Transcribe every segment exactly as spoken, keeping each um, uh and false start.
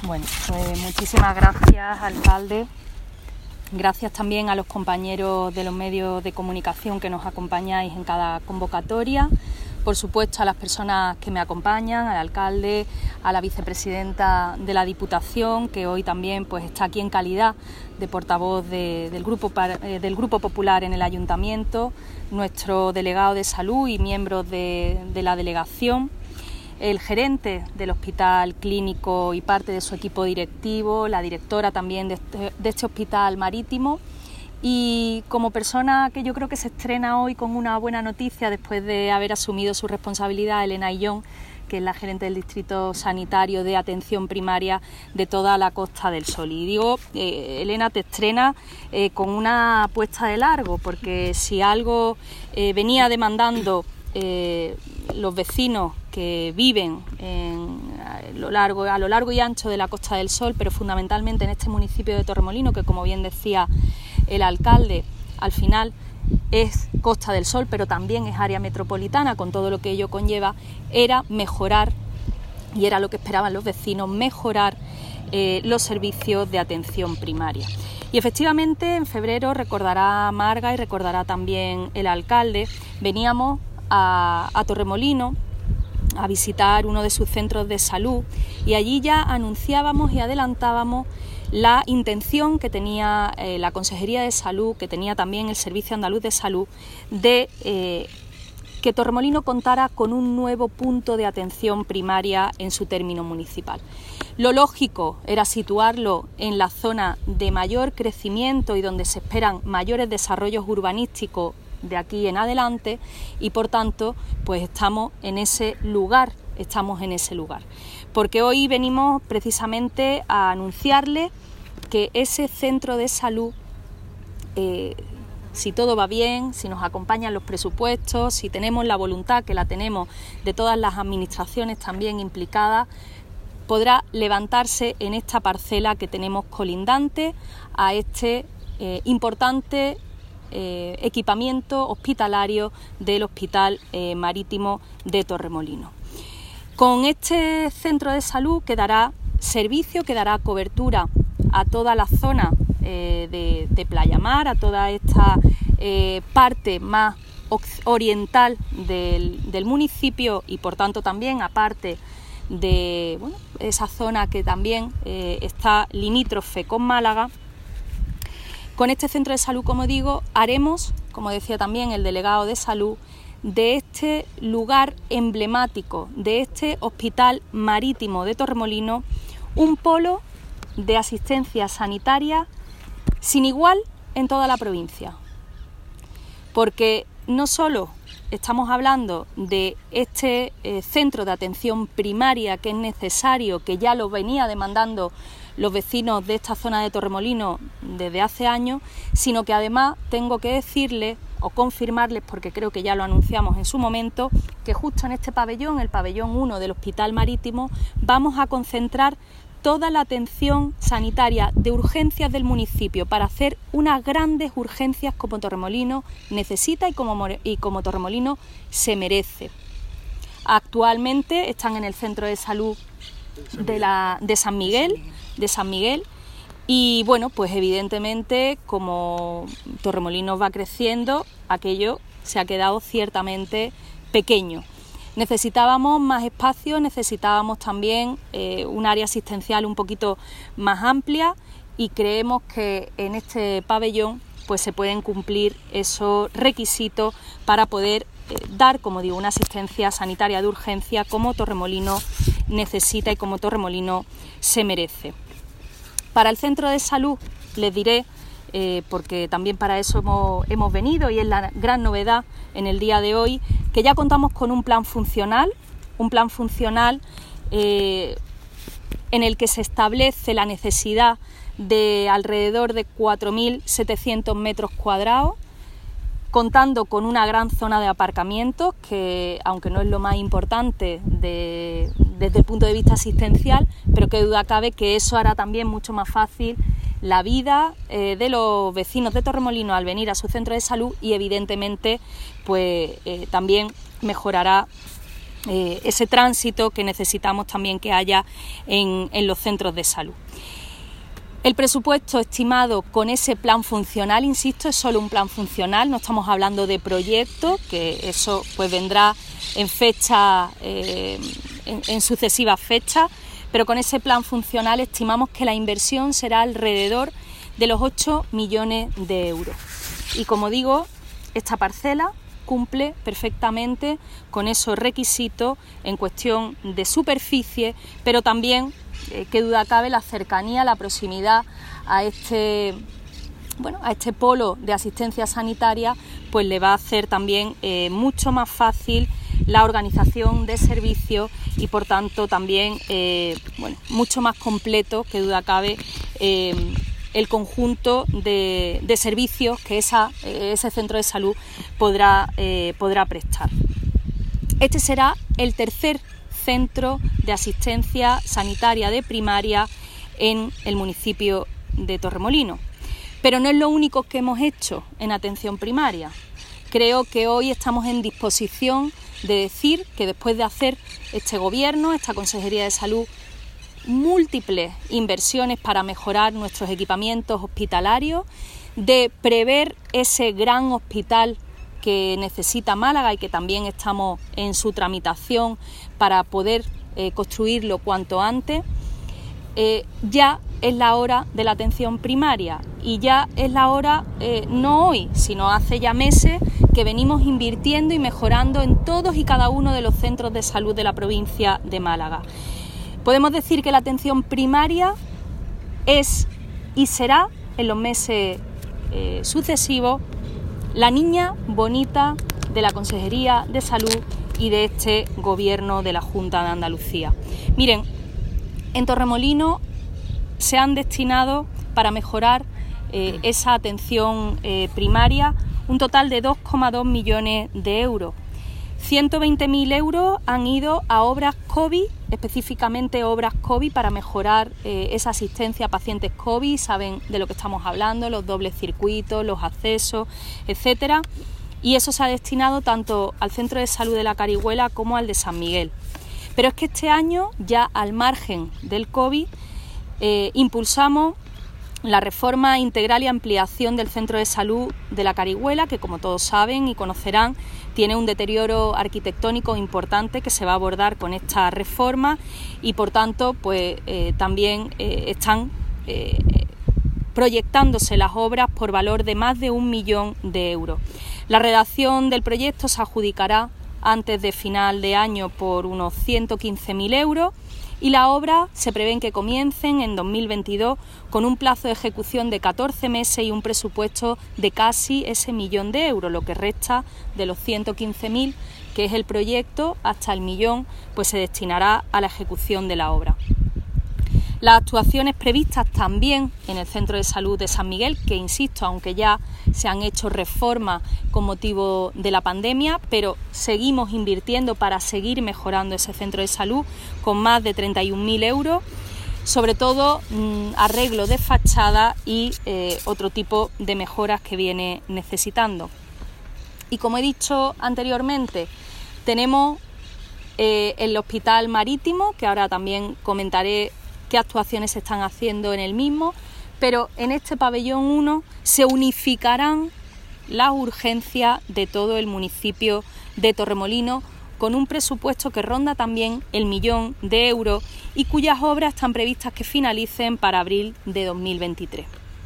Bueno, pues muchísimas gracias, alcalde. Gracias también a los compañeros de los medios de comunicación que nos acompañáis en cada convocatoria. Por supuesto, a las personas que me acompañan, al alcalde, a la vicepresidenta de la Diputación, que hoy también pues, está aquí en calidad de portavoz de, del, grupo, del Grupo Popular en el Ayuntamiento, nuestro delegado de salud y miembros de, de la delegación, el gerente del Hospital Clínico y parte de su equipo directivo, la directora también de este, de este Hospital Marítimo. Y como persona que yo creo que se estrena hoy con una buena noticia después de haber asumido su responsabilidad, Elena Illón, que es la gerente del Distrito Sanitario de Atención Primaria de toda la Costa del Sol. Y digo, eh, Elena, te estrena eh, con una puesta de largo, porque si algo eh, venía demandando eh, los vecinos que viven en, a, lo largo, a lo largo y ancho de la Costa del Sol, pero fundamentalmente en este municipio de Torremolinos, que como bien decía el alcalde, al final es Costa del Sol, pero también es área metropolitana, con todo lo que ello conlleva, era mejorar, y era lo que esperaban los vecinos, mejorar eh, los servicios de atención primaria. Y efectivamente, en febrero, recordará Marga y recordará también el alcalde, veníamos a, a Torremolinos a visitar uno de sus centros de salud y allí ya anunciábamos y adelantábamos la intención que tenía eh, la Consejería de Salud, que tenía también el Servicio Andaluz de Salud, de eh, que Torremolinos contara con un nuevo punto de atención primaria en su término municipal. Lo lógico era situarlo en la zona de mayor crecimiento y donde se esperan mayores desarrollos urbanísticos de aquí en adelante y por tanto pues estamos en ese lugar, estamos en ese lugar. Porque hoy venimos precisamente a anunciarles que ese centro de salud, eh, si todo va bien, si nos acompañan los presupuestos, si tenemos la voluntad, que la tenemos, de todas las administraciones también implicadas, podrá levantarse en esta parcela que tenemos colindante a este eh, importante eh, equipamiento hospitalario del Hospital eh, Marítimo de Torremolinos. Con este centro de salud que dará servicio, que dará cobertura a toda la zona eh, de, de Playa Mar, a toda esta eh, parte más oriental del, del municipio y por tanto también aparte de bueno, esa zona que también eh, está limítrofe con Málaga. Con este centro de salud, como digo, haremos, como decía también el delegado de salud, de este lugar emblemático, de este Hospital Marítimo de Torremolinos, un polo de asistencia sanitaria sin igual en toda la provincia. Porque no solo estamos hablando de este eh, centro de atención primaria que es necesario, que ya lo venía demandando los vecinos de esta zona de Torremolinos desde hace años, sino que además tengo que decirles o confirmarles, porque creo que ya lo anunciamos en su momento, que justo en este pabellón, el pabellón uno del Hospital Marítimo, vamos a concentrar toda la atención sanitaria de urgencias del municipio para hacer unas grandes urgencias como Torremolinos necesita y como, y como Torremolinos se merece. Actualmente están en el centro de salud de, la, de San Miguel, de San Miguel y bueno, pues evidentemente como Torremolinos va creciendo, aquello se ha quedado ciertamente pequeño. Necesitábamos más espacio, necesitábamos también eh, un área asistencial un poquito más amplia y creemos que en este pabellón pues se pueden cumplir esos requisitos para poder eh, dar, como digo, una asistencia sanitaria de urgencia como Torremolinos necesita y como Torremolinos se merece. Para el centro de salud les diré, eh, porque también para eso hemos, hemos venido y es la gran novedad en el día de hoy, que ya contamos con un plan funcional, un plan funcional eh, en el que se establece la necesidad de alrededor de cuatro mil setecientos metros cuadrados, contando con una gran zona de aparcamientos, que aunque no es lo más importante de, desde el punto de vista asistencial, pero que duda cabe que eso hará también mucho más fácil la vida eh, de los vecinos de Torremolinos al venir a su centro de salud y evidentemente pues eh, también mejorará eh, ese tránsito que necesitamos también que haya en, en los centros de salud. El presupuesto estimado con ese plan funcional, insisto, es solo un plan funcional, no estamos hablando de proyectos, que eso pues vendrá en fecha, eh, en, en sucesivas fechas, pero con ese plan funcional estimamos que la inversión será alrededor de los ocho millones de euros. Y como digo, esta parcela cumple perfectamente con esos requisitos en cuestión de superficie, pero también, eh, qué duda cabe, la cercanía, la proximidad a este, bueno, a este polo de asistencia sanitaria, pues le va a hacer también eh, mucho más fácil la organización de servicios y por tanto también eh, bueno, mucho más completo, que duda cabe, eh, el conjunto de, de servicios que esa, eh, ese centro de salud podrá, eh, podrá prestar. Este será el tercer centro de asistencia sanitaria de primaria en el municipio de Torremolinos. Pero no es lo único que hemos hecho en atención primaria. Creo que hoy estamos en disposición de decir que después de hacer este gobierno, esta Consejería de Salud, múltiples inversiones para mejorar nuestros equipamientos hospitalarios, de prever ese gran hospital que necesita Málaga y que también estamos en su tramitación para poder eh, construirlo cuanto antes, eh, ya es la hora de la atención primaria y ya es la hora, eh, no hoy, sino hace ya meses que venimos invirtiendo y mejorando en todos y cada uno de los centros de salud de la provincia de Málaga. Podemos decir que la atención primaria es y será en los meses eh, sucesivos la niña bonita de la Consejería de Salud y de este Gobierno de la Junta de Andalucía. Miren, en Torremolinos se han destinado para mejorar eh, esa atención eh, primaria un total de dos coma dos millones de euros. ciento veinte mil euros han ido a obras COVID, específicamente obras COVID para mejorar eh, esa asistencia a pacientes COVID, saben de lo que estamos hablando, los dobles circuitos, los accesos, etcétera. Y eso se ha destinado tanto al Centro de Salud de la Carihuela como al de San Miguel. Pero es que este año, ya al margen del COVID, eh, impulsamos la reforma integral y ampliación del Centro de Salud de la Carihuela, que como todos saben y conocerán, tiene un deterioro arquitectónico importante que se va a abordar con esta reforma y por tanto pues eh, también eh, están eh, proyectándose las obras por valor de más de un millón de euros. La redacción del proyecto se adjudicará antes de final de año por unos ciento quince mil euros y la obra se prevé que comiencen en dos mil veintidós con un plazo de ejecución de catorce meses y un presupuesto de casi ese millón de euros, lo que resta de los ciento quince mil, que es el proyecto, hasta el millón, pues se destinará a la ejecución de la obra. Las actuaciones previstas también en el Centro de Salud de San Miguel, que insisto, aunque ya se han hecho reformas con motivo de la pandemia, pero seguimos invirtiendo para seguir mejorando ese centro de salud con más de treinta y un mil euros, sobre todo mmm, arreglo de fachada y eh, otro tipo de mejoras que viene necesitando. Y como he dicho anteriormente, tenemos eh, el Hospital Marítimo, que ahora también comentaré qué actuaciones se están haciendo en el mismo, pero en este pabellón uno se unificarán las urgencias de todo el municipio de Torremolinos con un presupuesto que ronda también el millón de euros y cuyas obras están previstas que finalicen para abril de dos mil veintitrés.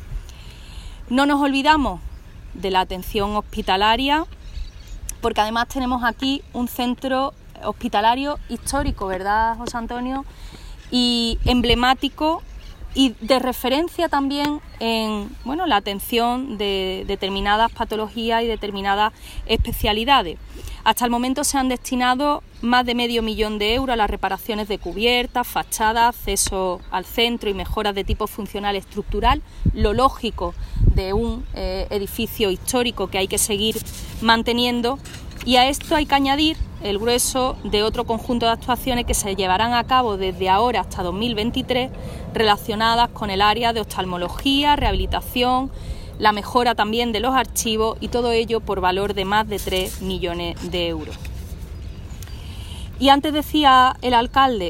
No nos olvidamos de la atención hospitalaria, porque además tenemos aquí un centro hospitalario histórico, ¿verdad, José Antonio? Y emblemático y de referencia también en bueno, la atención de determinadas patologías y determinadas especialidades. Hasta el momento se han destinado más de medio millón de euros a las reparaciones de cubiertas, fachadas, acceso al centro y mejoras de tipo funcional estructural, lo lógico de un eh, edificio histórico que hay que seguir manteniendo. Y a esto hay que añadir el grueso de otro conjunto de actuaciones que se llevarán a cabo desde ahora hasta dos mil veintitrés relacionadas con el área de oftalmología, rehabilitación, la mejora también de los archivos y todo ello por valor de más de tres millones de euros. Y antes decía el alcalde,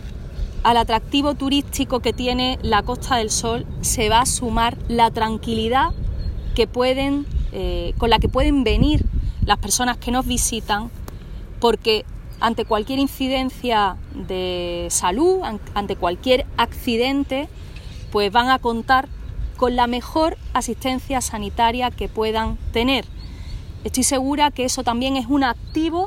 al atractivo turístico que tiene la Costa del Sol se va a sumar la tranquilidad que pueden, eh, con la que pueden venir las personas que nos visitan, porque ante cualquier incidencia de salud, ante cualquier accidente, pues van a contar con la mejor asistencia sanitaria que puedan tener. Estoy segura que eso también es un activo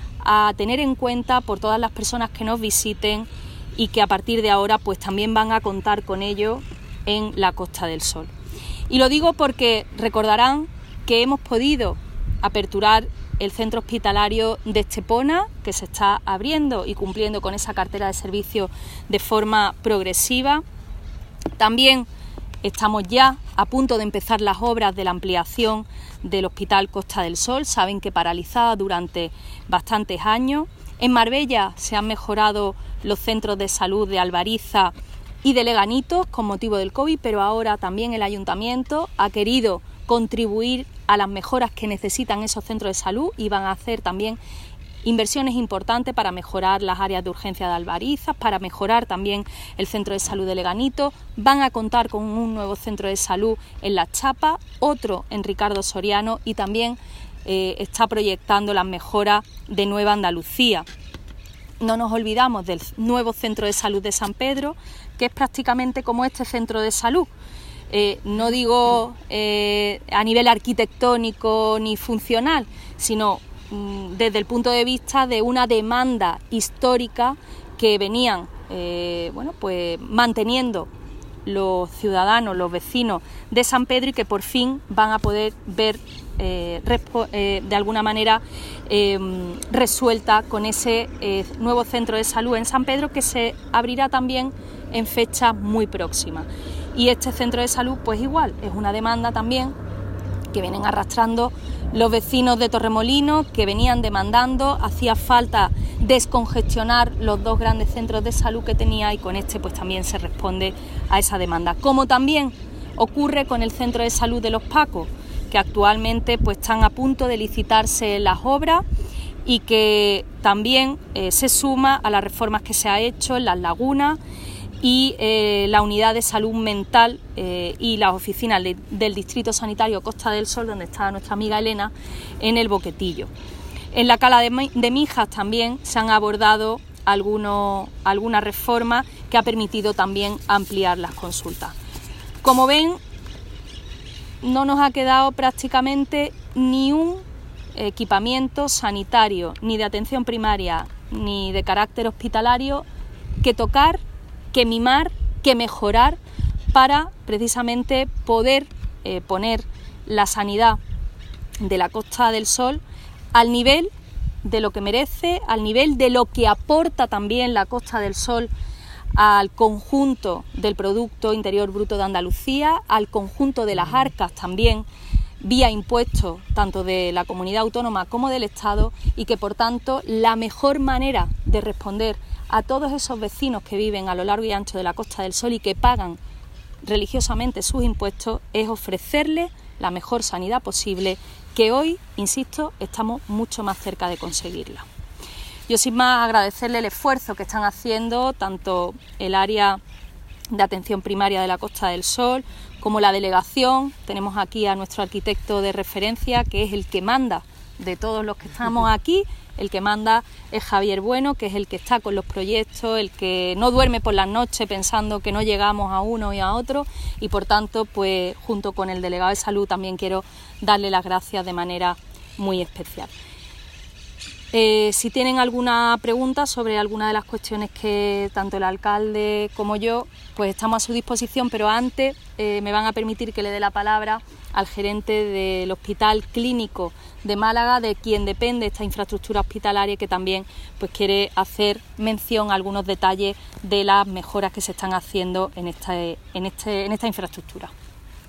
a tener en cuenta por todas las personas que nos visiten y que a partir de ahora pues también van a contar con ello en la Costa del Sol. Y lo digo porque recordarán que hemos podido aperturar el centro hospitalario de Estepona, que se está abriendo y cumpliendo con esa cartera de servicios de forma progresiva. También estamos ya a punto de empezar las obras de la ampliación del Hospital Costa del Sol, saben que paralizada durante bastantes años. En Marbella se han mejorado los centros de salud de Albariza y de Leganitos con motivo del COVID, pero ahora también el Ayuntamiento ha querido contribuir a las mejoras que necesitan esos centros de salud y van a hacer también inversiones importantes para mejorar las áreas de urgencia de Albarizas, para mejorar también el centro de salud de Leganito. Van a contar con un nuevo centro de salud en La Chapa, otro en Ricardo Soriano y también eh, está proyectando las mejoras de Nueva Andalucía. No nos olvidamos del nuevo centro de salud de San Pedro, que es prácticamente como este centro de salud. Eh, no digo eh, a nivel arquitectónico ni funcional, sino mm, desde el punto de vista de una demanda histórica que venían eh, bueno, pues manteniendo los ciudadanos, los vecinos de San Pedro y que por fin van a poder ver eh, respo- eh, de alguna manera eh, resuelta con ese eh, nuevo centro de salud en San Pedro, que se abrirá también en fechas muy próximas. Y este centro de salud, pues igual, es una demanda también que vienen arrastrando los vecinos de Torremolinos, que venían demandando. Hacía falta descongestionar los dos grandes centros de salud que tenía y con este pues también se responde a esa demanda. Como también ocurre con el centro de salud de Los Pacos, que actualmente pues están a punto de licitarse las obras y que también eh, se suma a las reformas que se ha hecho en Las Lagunas y eh, la unidad de salud mental eh, y las oficinas de, del Distrito Sanitario Costa del Sol, donde está nuestra amiga Elena, en el Boquetillo. En la Cala de, de Mijas también se han abordado algunos, algunas reformas que ha permitido también ampliar las consultas. Como ven, no nos ha quedado prácticamente ni un equipamiento sanitario, ni de atención primaria, ni de carácter hospitalario que tocar, que mimar, que mejorar para precisamente poder eh, poner la sanidad de la Costa del Sol al nivel de lo que merece, al nivel de lo que aporta también la Costa del Sol al conjunto del Producto Interior Bruto de Andalucía, al conjunto de las arcas también vía impuestos tanto de la comunidad autónoma como del Estado, y que por tanto la mejor manera de responder a todos esos vecinos que viven a lo largo y ancho de la Costa del Sol y que pagan religiosamente sus impuestos es ofrecerles la mejor sanidad posible, que hoy, insisto, estamos mucho más cerca de conseguirla. Yo sin más agradecerle el esfuerzo que están haciendo tanto el área de atención primaria de la Costa del Sol como la delegación. Tenemos aquí a nuestro arquitecto de referencia, que es el que manda de todos los que estamos aquí. El que manda es Javier Bueno, que es el que está con los proyectos, el que no duerme por las noches pensando que no llegamos a uno y a otro, y por tanto, pues junto con el delegado de salud también quiero darle las gracias de manera muy especial. Eh, si tienen alguna pregunta sobre alguna de las cuestiones que tanto el alcalde como yo, pues estamos a su disposición, pero antes eh, me van a permitir que le dé la palabra al gerente del Hospital Clínico de Málaga, de quien depende esta infraestructura hospitalaria, que también pues quiere hacer mención a algunos detalles de las mejoras que se están haciendo en, este, en, este, en esta infraestructura.